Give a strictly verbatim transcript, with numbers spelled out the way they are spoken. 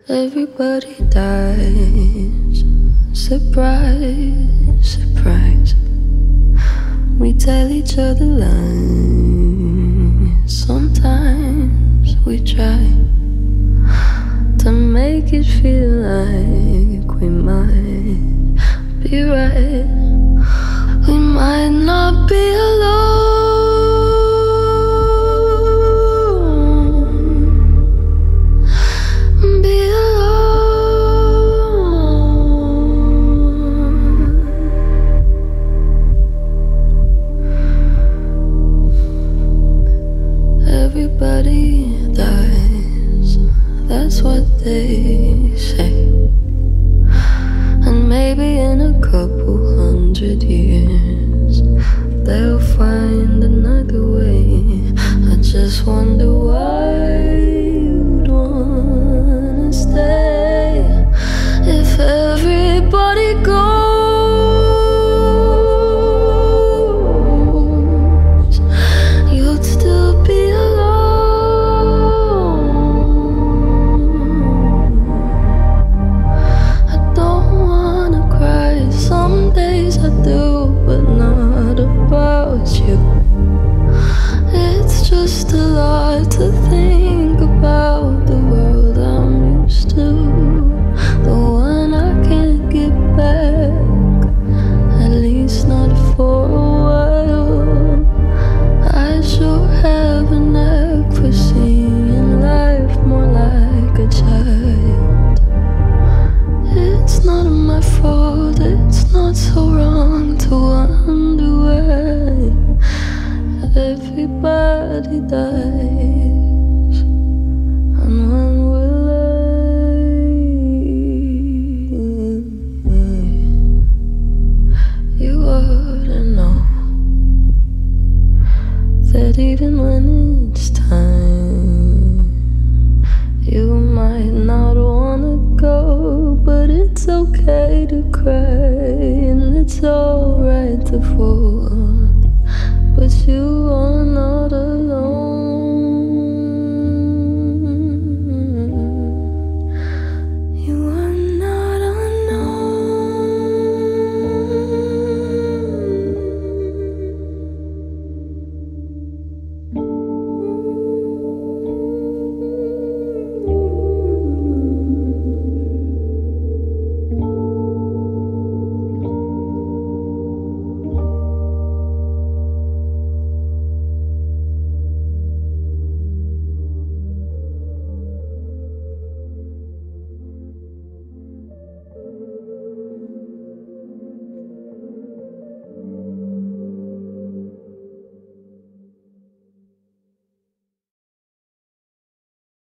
Everybody dies. Surprise, surprise. We tell each other lies. Sometimes we try to make it feel like we might be right. We might not be alone. Everybody dies, that's what they say. And maybe in a couple hundred years they'll find another way. I just wonder why you'd wanna stay if everybody goes. You'd still be you. It's just a lot to think about. The world I'm used to, the one I can't get back, at least not for a while. I sure have a knack for seeing life more like a child. It's not my fault, it's not so wrong to wonder why everybody dies, and when will I? You ought to know that even when it's time, you might not wanna go, but it's okay to cry, and it's alright to fall. But you won't